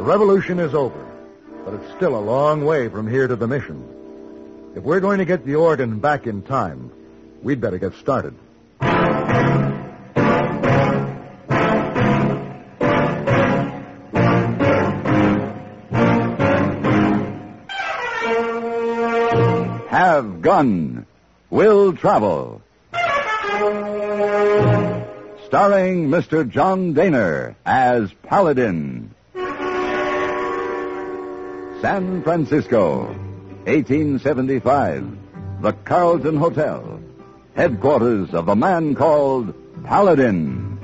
revolution is over, but it's still a long way from here to the mission. If we're going to get the organ back in time, we'd better get started. Have Gun. Will Travel. Starring Mr. John Daner as Paladin. San Francisco, 1875. The Carlton Hotel. Headquarters of the man called Paladin.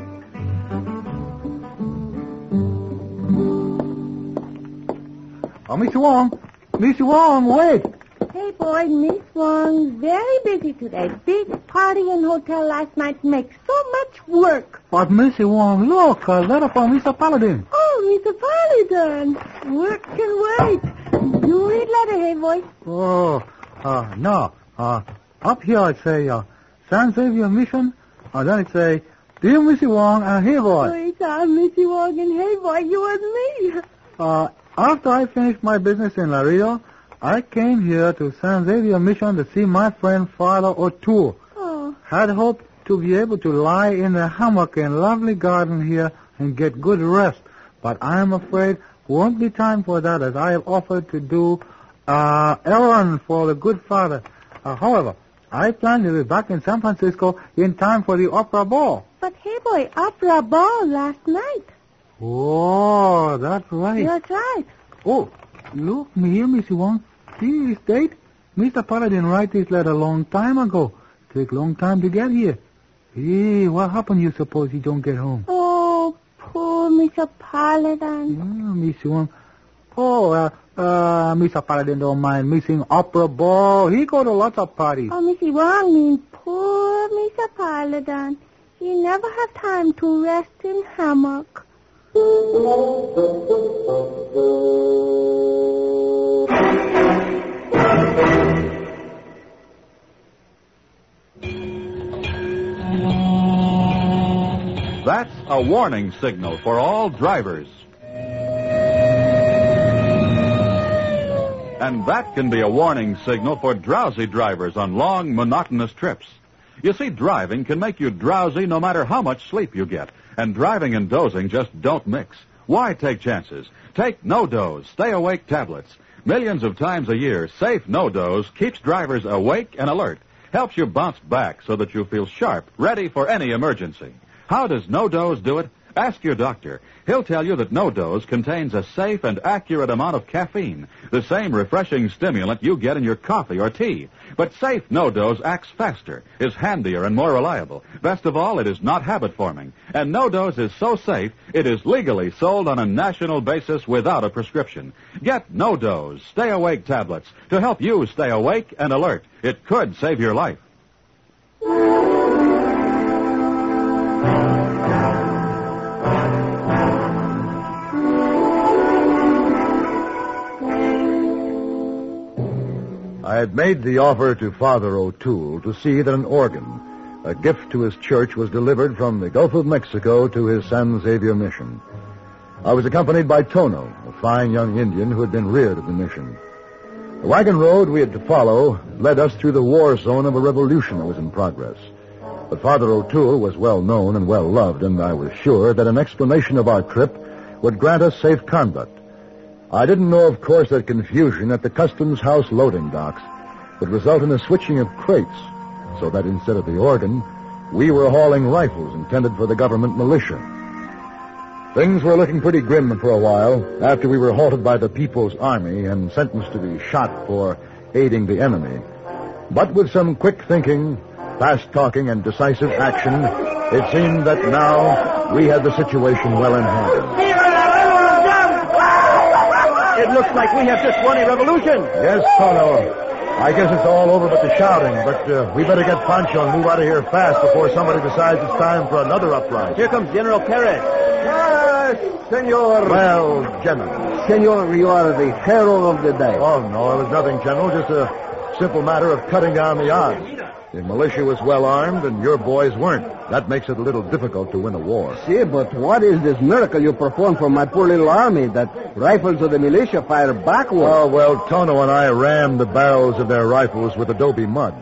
Oh, Mr. Wong, wait. Hey, boy, Miss Wong's very busy today. Big party in hotel last night makes so much work. But, Mr. Wong, look, a letter from Mr. Paladin. Oh, Mr. Paladin. Work can wait. You read letter, hey, boy. No. Up here it say, San Xavier Mission. Then it say, Dear Mr. Wong and Hey Boy. Oh, it's Missy Wong and Hey, boy, you and me. After I finished my business in Laredo, I came here to San Xavier Mission to see my friend Father O'Toole. Oh. Had hoped to be able to lie in the hammock in lovely garden here and get good rest. But I'm afraid won't be time for that, as I have offered to do errand for the good Father. However, I plan to be back in San Francisco in time for the opera ball. But, hey, boy, opera ball last night. Oh, that's right. That's right. Oh, look, me here, Missy Wong. See this date? Mr. Paladin write this letter a long time ago. Take long time to get here. Hey, what happened you suppose he don't get home? Oh, poor Mr. Paladin. Yeah, Missy Wong. Oh, Mr. Paladin don't mind missing opera ball. He go to lots of parties. Oh, Missy Wong mean poor Mr. Paladin. He never have time to rest in hammock. That's a warning signal for all drivers. And that can be a warning signal for drowsy drivers on long, monotonous trips. You see, driving can make you drowsy no matter how much sleep you get. And driving and dozing just don't mix. Why take chances? Take No-Doze, stay-awake tablets. Millions of times a year, safe No-Doze keeps drivers awake and alert. Helps you bounce back so that you feel sharp, ready for any emergency. How does No-Doze do it? Ask your doctor. He'll tell you that No-Doze contains a safe and accurate amount of caffeine, the same refreshing stimulant you get in your coffee or tea. But safe No-Doze acts faster, is handier, and more reliable. Best of all, it is not habit-forming. And No-Doze is so safe, it is legally sold on a national basis without a prescription. Get No-Doze, stay-awake tablets, to help you stay awake and alert. It could save your life. I had made the offer to Father O'Toole to see that an organ, a gift to his church, was delivered from the Gulf of Mexico to his San Xavier mission. I was accompanied by Tono, a fine young Indian who had been reared at the mission. The wagon road we had to follow led us through the war zone of a revolution that was in progress. But Father O'Toole was well known and well loved, and I was sure that an explanation of our trip would grant us safe conduct. I didn't know, of course, that confusion at the Customs House loading docks would result in a switching of crates, so that instead of the organ, we were hauling rifles intended for the government militia. Things were looking pretty grim for a while after we were halted by the People's Army and sentenced to be shot for aiding the enemy. But with some quick thinking, fast talking, and decisive action, it seemed that now we had the situation well in hand. It looks like we have just won a revolution. Yes, Tono. I guess it's all over but the shouting, but we better get Pancho and move out of here fast before somebody decides it's time for another uprising. Here comes General Perez. Senor. Well, General. Senor, you are the hero of the day. Oh, no, it was nothing, General. Just a simple matter of cutting down the odds. The militia was well armed, and your boys weren't. That makes it a little difficult to win a war. See, but what is this miracle you performed for my poor little army that rifles of the militia fire backward? Oh, well, Tono and I rammed the barrels of their rifles with adobe mud.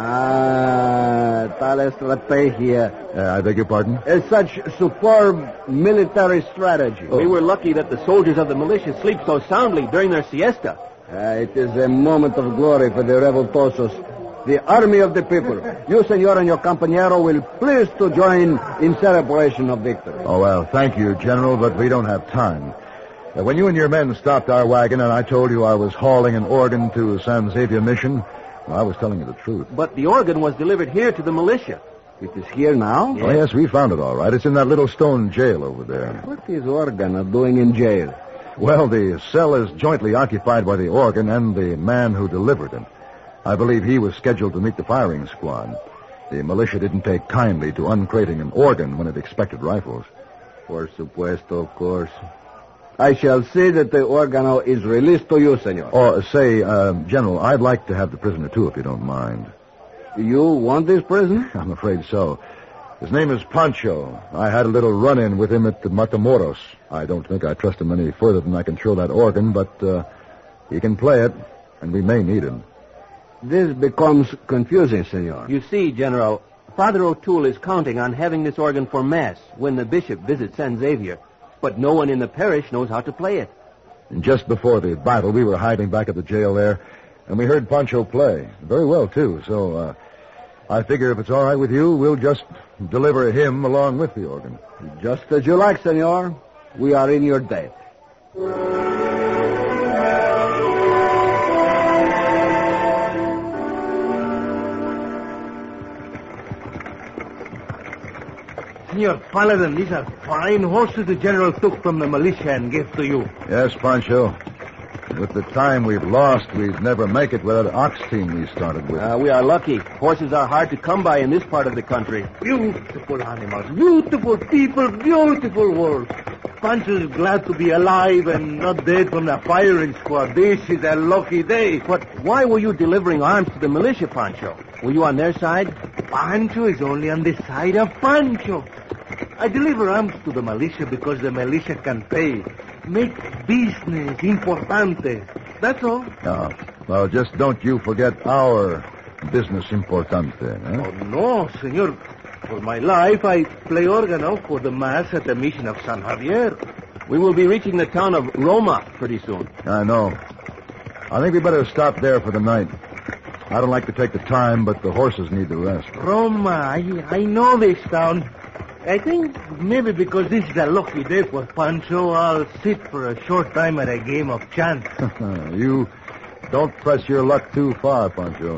Tal estrategia. I beg your pardon? It's such superb military strategy. We were lucky that the soldiers of the militia sleep so soundly during their siesta. It is a moment of glory for the revoltosos. The army of the people. You, senor, and your compañero will please to join in celebration of victory. Oh, well, thank you, General, but we don't have time. When you and your men stopped our wagon and I told you I was hauling an organ to San Xavier Mission, well, I was telling you the truth. But the organ was delivered here to the militia. It is here now? Oh, yes, we found it all right. It's in that little stone jail over there. What is Organ doing in jail? Well, the cell is jointly occupied by the organ and the man who delivered it. I believe he was scheduled to meet the firing squad. The militia didn't take kindly to uncrating an organ when it expected rifles. Por supuesto, of course. I shall see that the organo is released to you, senor. Or say, General, I'd like to have the prisoner, too, if you don't mind. You want this prisoner? I'm afraid so. His name is Pancho. I had a little run-in with him at the Matamoros. I don't think I trust him any further than I can throw that organ, but he can play it, and we may need him. This becomes confusing, senor. You see, General, Father O'Toole is counting on having this organ for Mass when the bishop visits San Xavier. But no one in the parish knows how to play it. And just before the battle, we were hiding back at the jail there, and we heard Pancho play. Very well, too. So, I figure if it's all right with you, we'll just deliver him along with the organ. Just as you like, senor. We are in your debt. Senor Paladin, these are fine horses the general took from the militia and gave to you. Yes, Pancho. With the time we've lost, we'd never make it without an ox team we started with. We are lucky. Horses are hard to come by in this part of the country. Beautiful animals, beautiful people, beautiful world. Pancho is glad to be alive and not dead from the firing squad. This is a lucky day. But why were you delivering arms to the militia, Pancho? Were you on their side? Pancho is only on the side of Pancho. I deliver arms to the militia because the militia can pay. Make business importante. That's all. Well, just don't you forget our business importante. Oh, no, senor. For my life, I play organo for the Mass at the Mission of San Javier. We will be reaching the town of Roma pretty soon. I know. I think we better stop there for the night. I don't like to take the time, but the horses need the rest. Roma, I know this town. I think maybe because this is a lucky day for Pancho, I'll sit for a short time at a game of chance. You don't press your luck too far, Pancho.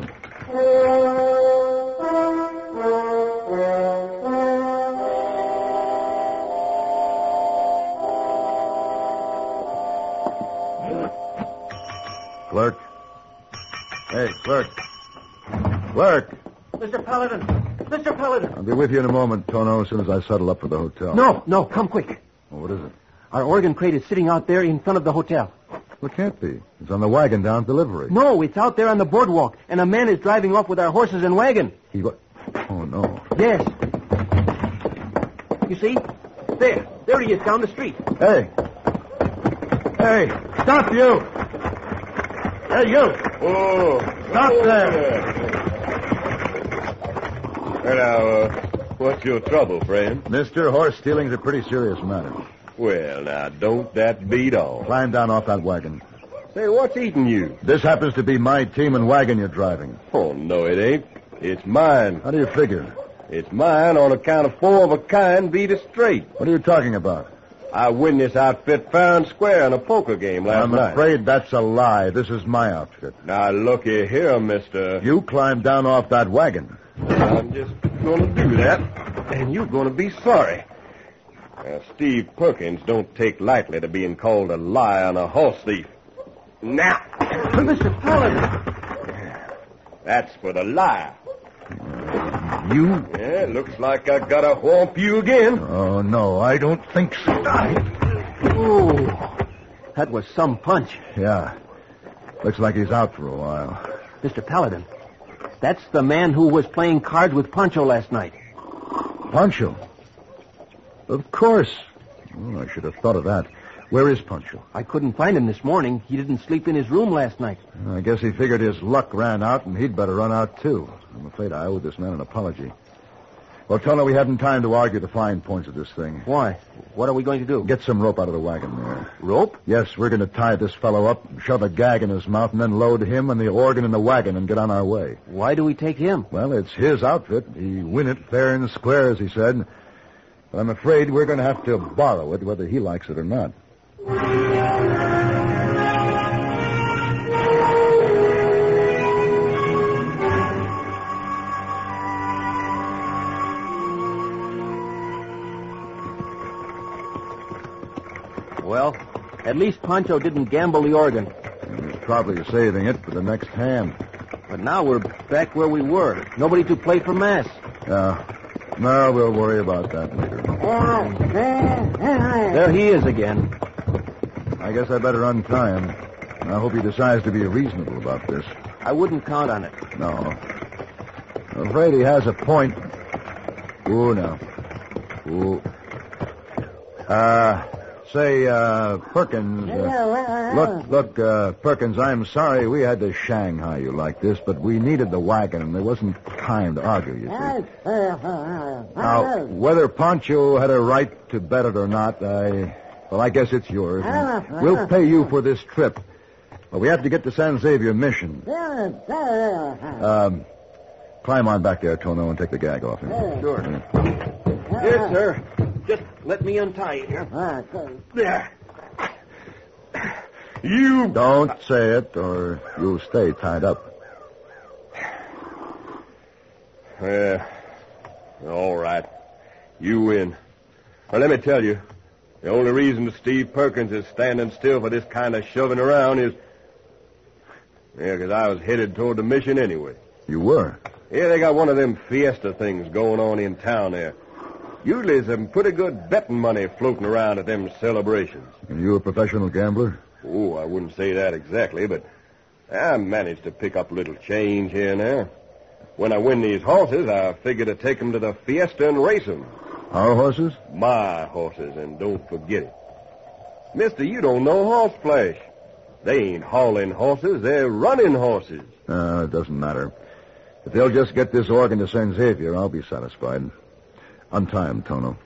Clerk. Hey, clerk. Clerk. Mr. Paladin! Mr. Paladin! I'll be with you in a moment, Tono, as soon as I settle up for the hotel. No, come quick. Well, what is it? Our organ crate is sitting out there in front of the hotel. Well, it can't be. It's on the wagon down at delivery. No, it's out there on the boardwalk, and a man is driving off with our horses and wagon. Oh, no. Yes. You see? There he is down the street. Hey, stop you! Hey, you! Oh, Stop there! Well, now, what's your trouble, friend? Mister, horse stealing's a pretty serious matter. Well, now, don't that beat all? Climb down off that wagon. Say, what's eating you? This happens to be my team and wagon you're driving. Oh, no, it ain't. It's mine. How do you figure? It's mine on account of 4 of a kind beat us straight. What are you talking about? I win this outfit fair and square in a poker game last night. I'm afraid that's a lie. This is my outfit. Now, looky here, mister. You climbed down off that wagon. I'm just going to do that, and you're going to be sorry. Now, Steve Perkins don't take lightly to being called a liar and a horse thief. Now, Mr. Paladin! That's for the liar. You? Yeah, looks like I got to whomp you again. Oh, no, I don't think so. Oh, that was some punch. Yeah. Looks like he's out for a while. Mr. Paladin, that's the man who was playing cards with Pancho last night. Pancho. Of course. Oh, I should have thought of that. Where is Pancho? I couldn't find him this morning. He didn't sleep in his room last night. I guess he figured his luck ran out, and he'd better run out, too. I'm afraid I owe this man an apology. Well, Tono, we haven't time to argue the fine points of this thing. Why? What are we going to do? Get some rope out of the wagon there. Rope? Yes, we're going to tie this fellow up, shove a gag in his mouth, and then load him and the organ in the wagon and get on our way. Why do we take him? Well, it's his outfit. He win it fair and square, as he said. But I'm afraid we're going to have to borrow it, whether he likes it or not. Well, at least Pancho didn't gamble the organ. He's probably saving it for the next hand. But now we're back where we were. Nobody to play for Mass. No, we'll worry about that later. There he is again. I guess I better untie him. I hope he decides to be reasonable about this. I wouldn't count on it. No. I'm afraid he has a point. Ooh, no. Ooh. Say, Perkins. Look, Perkins, I'm sorry we had to Shanghai you like this, but we needed the wagon, and there wasn't time to argue, you see. Now, whether Pancho had a right to bet it or not, I guess it's yours. We'll pay you for this trip. But we have to get to San Xavier Mission. Climb on back there, Tono, and take the gag off him. Sure. Here, sir. Just let me untie you here. There. You... Don't say it, or you'll stay tied up. Yeah. All right. You win. Now, let me tell you, the only reason Steve Perkins is standing still for this kind of shoving around is... because I was headed toward the mission anyway. You were? Yeah, they got one of them fiesta things going on in town there. Usually there's some pretty good betting money floating around at them celebrations. And you a professional gambler? Oh, I wouldn't say that exactly, but I managed to pick up a little change here and there. When I win these horses, I figure to take them to the fiesta and race them. Our horses? My horses, and don't forget it. Mister, you don't know horse flesh. They ain't hauling horses, they're running horses. It doesn't matter. If they'll just get this organ to San Xavier, I'll be satisfied. Untie him, Tono.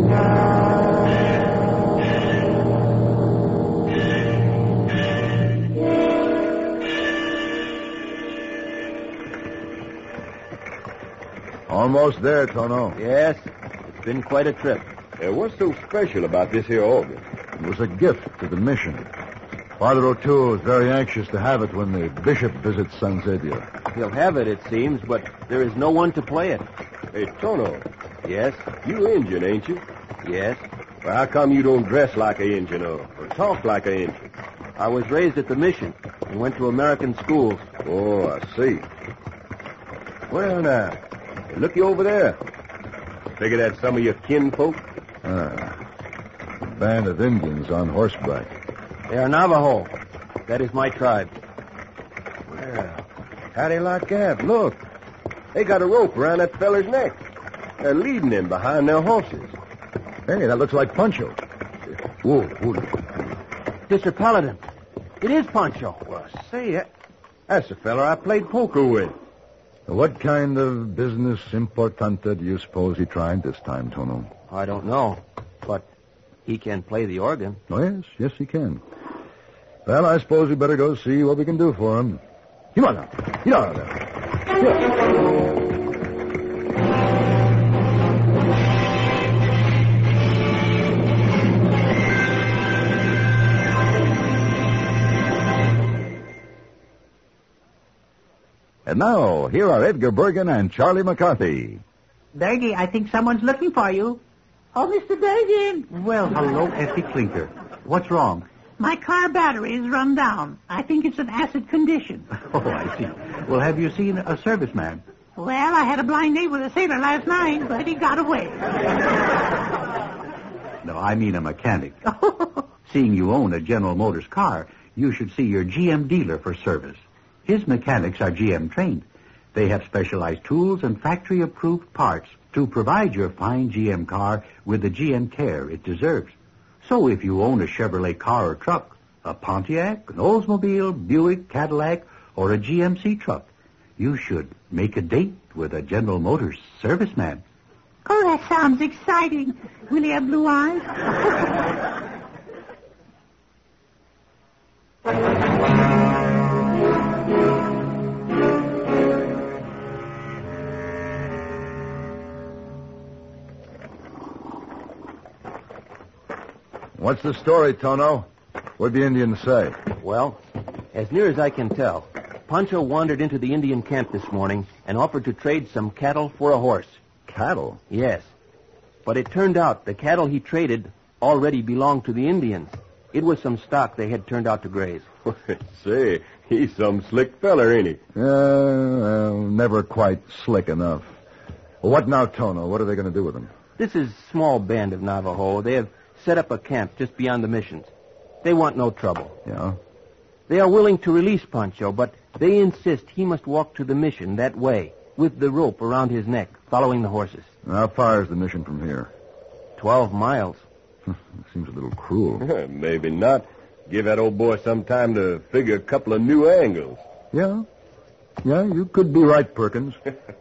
Almost there, Tono. Yes, it's been quite a trip. What's so special about this here organ? It was a gift to the mission. Father O'Toole is very anxious to have it when the bishop visits San Xavier. He'll have it, it seems, but there is no one to play it. Hey, Tono. Yes? You Injun, ain't you? Yes. Well, how come you don't dress like an Injun or talk like an Injun? I was raised at the mission and went to American schools. Oh, I see. Well, now, looky over there. Figure that's some of your kinfolk? A band of Indians on horseback. They are Navajo. That is my tribe. Well, how they like that? Look. They got a rope around that feller's neck. They're leading him behind their horses. Hey, that looks like Pancho. Whoa. Mr. Paladin, it is Pancho. Well, say, that's the feller I played poker with. What kind of business importante do you suppose he tried this time, Tono? I don't know, but he can play the organ. Oh, yes, he can. Well, I suppose we better go see what we can do for him. Come on now. Get out of there. Here. And now, here are Edgar Bergen and Charlie McCarthy. Bergie, I think someone's looking for you. Oh, Mr. Bergen. Well, hello, Effie Clinker. What's wrong? My car battery is run down. I think it's in acid condition. Oh, I see. Well, have you seen a serviceman? Well, I had a blind date with a sailor last night, but he got away. No, I mean a mechanic. Seeing you own a General Motors car, you should see your GM dealer for service. His mechanics are GM trained. They have specialized tools and factory-approved parts to provide your fine GM car with the GM care it deserves. So if you own a Chevrolet car or truck, a Pontiac, an Oldsmobile, Buick, Cadillac, or a GMC truck, you should make a date with a General Motors serviceman. Oh, that sounds exciting. Will he have blue eyes? What's the story, Tono? What'd the Indians say? Well, as near as I can tell, Pancho wandered into the Indian camp this morning and offered to trade some cattle for a horse. Cattle? Yes. But it turned out the cattle he traded already belonged to the Indians. It was some stock they had turned out to graze. Say, he's some slick feller, ain't he? Well, never quite slick enough. Well, what now, Tono? What are they going to do with him? This is a small band of Navajo. They have set up a camp just beyond the missions. They want no trouble. Yeah? They are willing to release Pancho, but they insist he must walk to the mission that way, with the rope around his neck, following the horses. How far is the mission from here? 12 miles. Seems a little cruel. Maybe not. Give that old boy some time to figure a couple of new angles. Yeah? Yeah, you could be right, Perkins.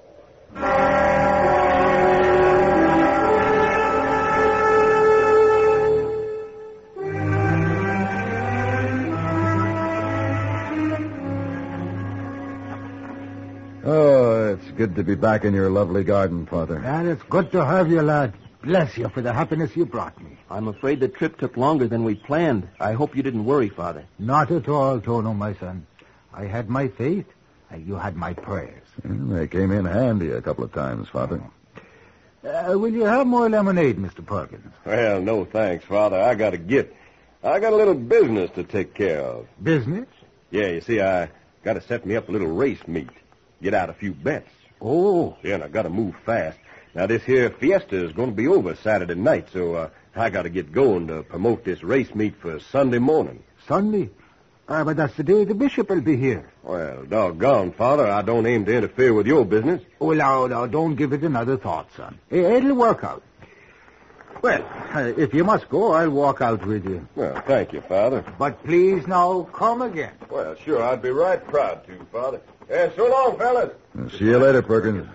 Oh, it's good to be back in your lovely garden, Father. And it's good to have you, lad. Bless you for the happiness you brought me. I'm afraid the trip took longer than we planned. I hope you didn't worry, Father. Not at all, Tono, my son. I had my faith, and you had my prayers. They came in handy a couple of times, Father. Will you have more lemonade, Mr. Perkins? Well, no thanks, Father. I got a little business to take care of. Business? Yeah, you see, I got to set me up a little race meet. Get out a few bets. Oh. Yeah, and I got to move fast. Now, this here fiesta is going to be over Saturday night, so I got to get going to promote this race meet for Sunday morning. Sunday? But that's the day the bishop will be here. Well, doggone, Father, I don't aim to interfere with your business. Oh, now, don't give it another thought, son. It'll work out. Well, if you must go, I'll walk out with you. Well, thank you, Father. But please now, come again. Well, sure, I'd be right proud to, Father. So long, fellas. See you later, Perkins.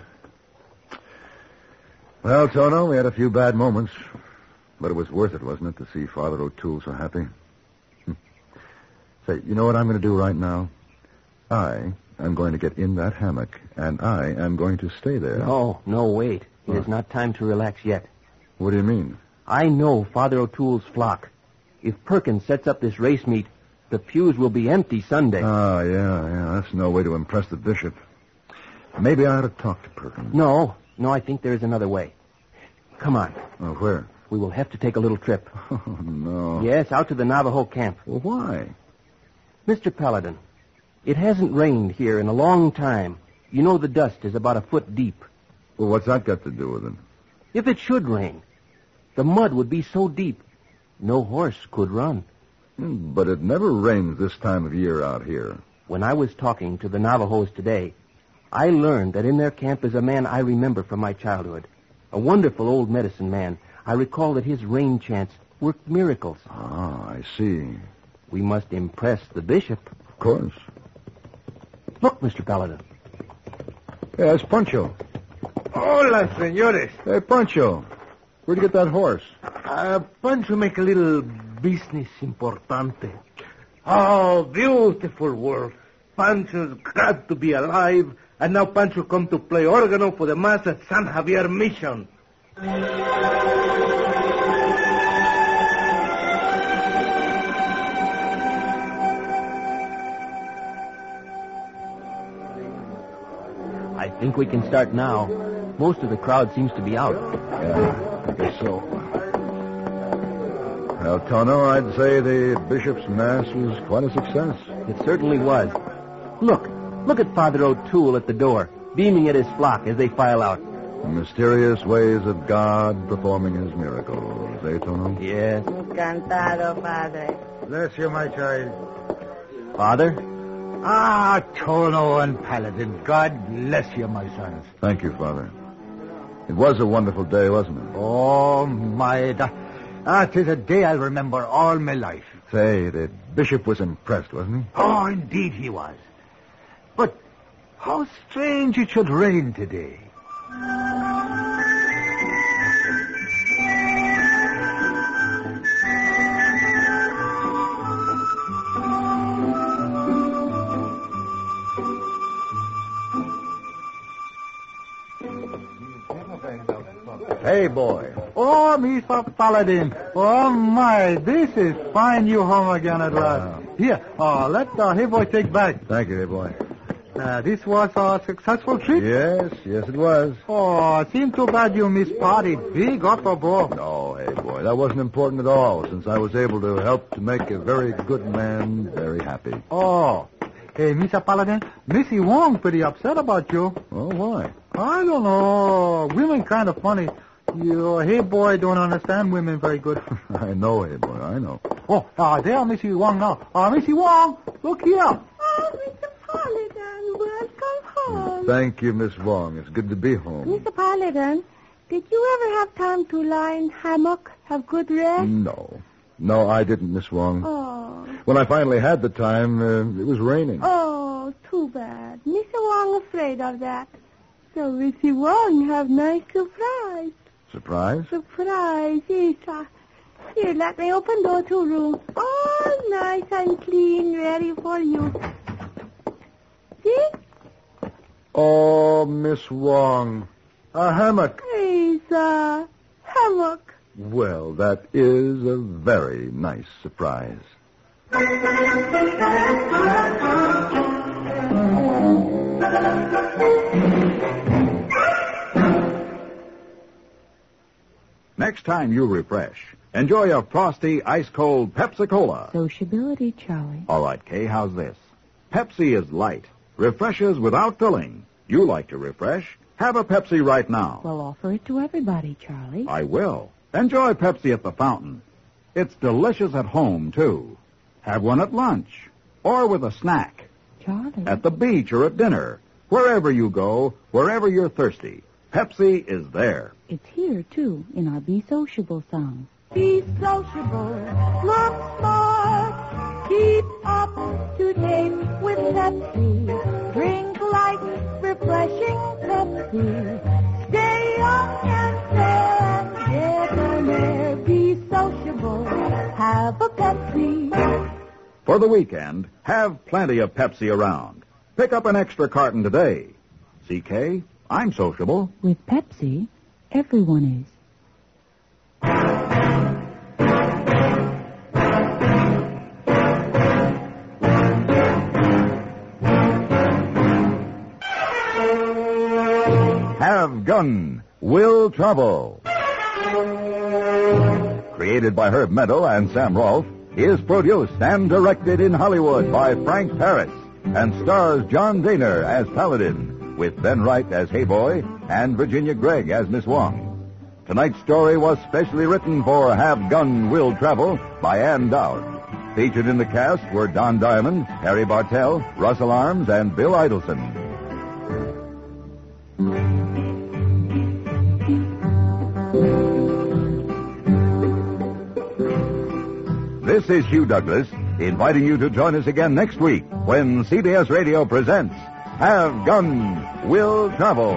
Well, Tono, we had a few bad moments, but it was worth it, wasn't it, to see Father O'Toole so happy? Say, you know what I'm going to do right now? I am going to get in that hammock, and I am going to stay there. No, wait. It is not time to relax yet. What do you mean? I know Father O'Toole's flock. If Perkins sets up this race meet, the pews will be empty Sunday. Ah, yeah. That's no way to impress the bishop. Maybe I ought to talk to Perkins. No, I think there is another way. Come on. Oh, where? We will have to take a little trip. Oh, no. Yes, out to the Navajo camp. Well, why? Mr. Paladin, it hasn't rained here in a long time. You know the dust is about a foot deep. Well, what's that got to do with it? If it should rain, the mud would be so deep, no horse could run. But it never rains this time of year out here. When I was talking to the Navajos today, I learned that in their camp is a man I remember from my childhood. A wonderful old medicine man. I recall that his rain chants worked miracles. Ah, I see. We must impress the bishop. Of course. Look, Mr. Paladin. Yeah, it's Pancho. Hola, senores. Hey, Pancho. Where'd you get that horse? Pancho make a little business importante. Oh, beautiful world. Pancho's glad to be alive, and now Pancho come to play organo for the mass at San Javier Mission. I think we can start now. Most of the crowd seems to be out. Yeah, I guess so. Well, Tono, I'd say the bishop's mass was quite a success. It certainly was. Look at Father O'Toole at the door, beaming at his flock as they file out. The mysterious ways of God performing his miracles, eh, Tono? Yes. Encantado, Padre. Bless you, my child. Father? Ah, Tono and Paladin, God bless you, my sons. Thank you, Father. It was a wonderful day, wasn't it? Oh, my... That is a day I'll remember all my life. Say, the bishop was impressed, wasn't he? Oh, indeed he was. But how strange it should rain today. Hey, boy. Oh, Mr. Paladin. Oh, my. This is fine you home again at last. Here, let hey boy take back. Thank you, hey, boy. This was a successful trip? Yes, it was. Oh, it seemed too bad you missed party. Big upper ball. No, hey, boy, that wasn't important at all, since I was able to help to make a very good man very happy. Oh. Hey, Mr. Paladin, Missy Wong pretty upset about you. Oh, why? I don't know. Women kind of funny. Your hey boy don't understand women very good. I know, hey, boy, I know. Oh, there, Missy Wong now. Missy Wong, look here. Oh, Mr. Paladin, welcome home. Thank you, Miss Wong. It's good to be home. Mr. Paladin, did you ever have time to lie in hammock, have good rest? No, I didn't, Miss Wong. Oh. When I finally had the time, it was raining. Oh, too bad. Mr. Wong afraid of that. So Missy Wong have nice surprise. Surprise? Surprise, yes. Here, let me open door to room. All nice and clean, ready for you. See? Oh, Miss Wong. A hammock. It's a hammock. Well, that is a very nice surprise. Next time you refresh, enjoy a frosty, ice-cold Pepsi-Cola. Sociability, Charlie. All right, Kay, how's this? Pepsi is light, refreshes without filling. You like to refresh? Have a Pepsi right now. Well, offer it to everybody, Charlie. I will. Enjoy Pepsi at the fountain. It's delicious at home, too. Have one at lunch or with a snack. Charlie. At the beach or at dinner. Wherever you go, wherever you're thirsty, Pepsi is there. It's here, too, in our Be Sociable song. Be sociable, look smart, keep up to date with Pepsi. Drink light, refreshing Pepsi. Stay young and fair and debonair. Be sociable, have a Pepsi. For the weekend, have plenty of Pepsi around. Pick up an extra carton today. CK, I'm sociable. With Pepsi, everyone is. Have Gun, Will Travel. Created by Herb Meadow and Sam Rolfe, is produced and directed in Hollywood by Frank Paris and stars John Daner as Paladin, with Ben Wright as Hey Boy and Virginia Gregg as Miss Wong. Tonight's story was specially written for Have Gun, Will Travel by Ann Dowd. Featured in the cast were Don Diamond, Harry Bartell, Russell Arms, and Bill Idelson. This is Hugh Douglas, inviting you to join us again next week when CBS Radio presents Have Gun, Will Travel.